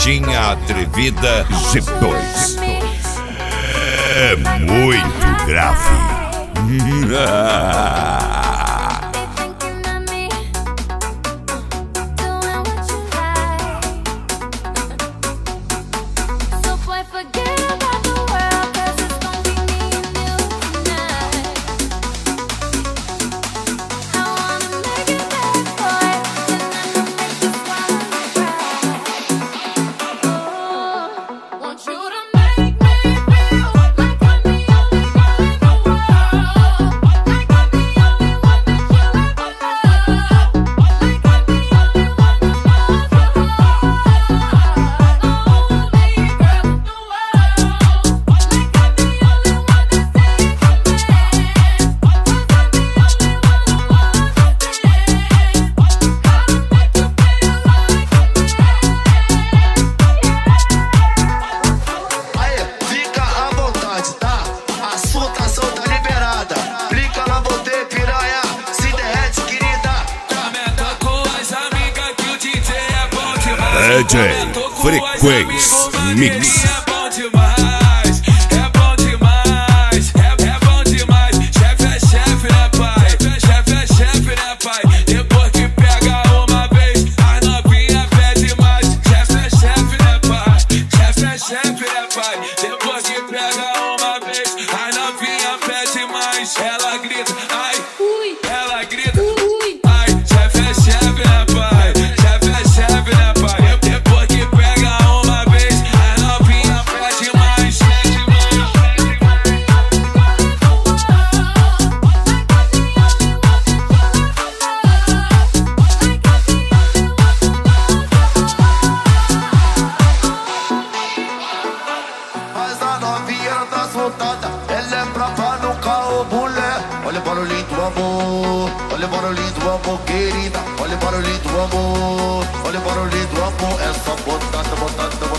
Pegadinha Atrevida G2. É muito grave. DJ Frequência Mix. Ela grita, ai, ui, ela grita, ui, ai, chefe é chefe, né, pai? Chefe é chefe, né, pai? Depois que pega uma vez, a novinha pede mais, Mas a novinha ela tá soltada, ela é brava no carro, mulher. Olha o barulhinho do amor, olha o barulhinho do amor, querida. Olha o barulhinho do amor, olha o barulhinho do amor. É só botada, botada, botada.